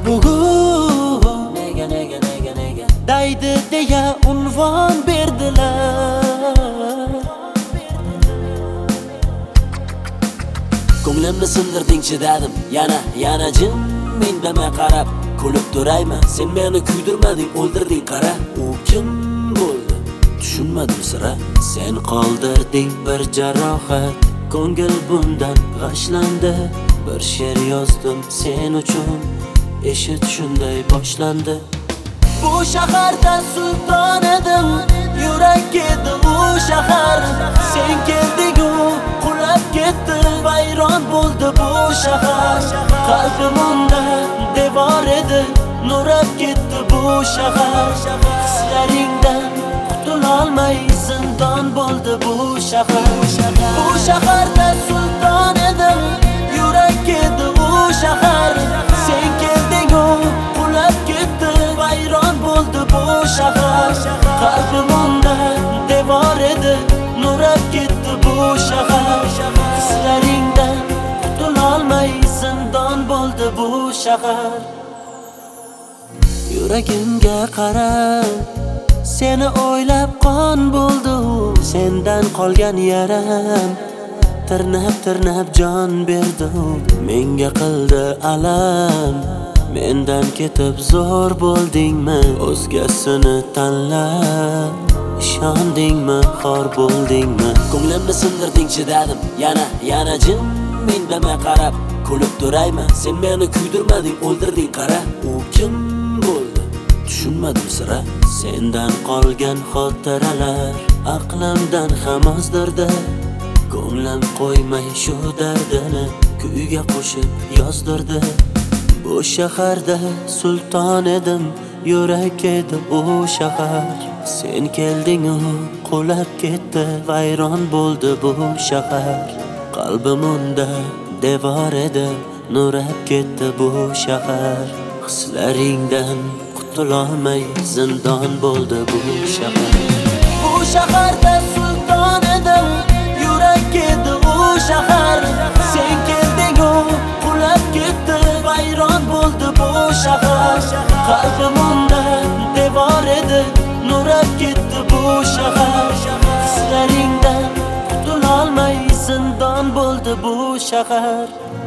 Nega daydi deya unvon berdilar. Ko'nglimni sindirding chidadim, yana jim indamay qarab kulib turayman. Sen meni kuydirmading, o'ldirding qara. U kim bo'ldi? Tushunmadim sira. Sen qoldirding bir jarohat, ko'ngil bundan g'ashlandi. Bir she'r yozdim sen uchun, eshit shunday boshlandi. Bu shaharda sulton edim, yurak edi u shahar. Sen kelding-u qulab ketdi, vayron bo'ldi bu shahar. Qalbim unda devor edi, nurab ketdi bu shahar. Hislaringdan qutulolmay zindon bo'ldi bu shahar. Bu shaharda sulton edim, yurak edi u shahar. Sen kelding-u qulab ketdi, vayron bo'ldi bu shahar. Qalbim unda devor edi, nurab ketdi bu shahar. Hislaringdan qutulolmay zindon bo'ldi bu shahar. Yuragimga qara, seni o'ylab qon bo'ldi. Sendan qolgan yaram tirnab jon berdi. Menga qildi alam, mendan ketib zo'r bo'ldingmi? O'zgasini tanlab ishondingmi, xor bo'ldingmi? Ko'nglimni sindirding chidadim, yana jim indamay qarab kulib turayman. Sen meni kuydirmading, o'ldirding qara. U kim bo'ldi? Tushunmadim sira. Sendan qolgan xotiralar aqlimdan ham ozdirdi. Ko'nglim qo'ymay shu dardini kuyga qo'shib yozdirdi. Bu shaharda sulton edim, yurak edi u shahar. Sen kelding-u qulab ketdi, vayron bo'ldi bu shahar. Qalbim unda devor edi, nurab ketdi bu shahar. Hislaringdan qutulolmay zindon bo'ldi bu shahar. Bu shaharda sulton edim, yurak edi u shahar. Sen kelding-u qulab ketdi, vayron bo'ldi bu shahar. Qalbim unda devor edi, nurab ketdi bu shahar. Hislaringdan qutulolmay zindon bo'ldi bu shahar.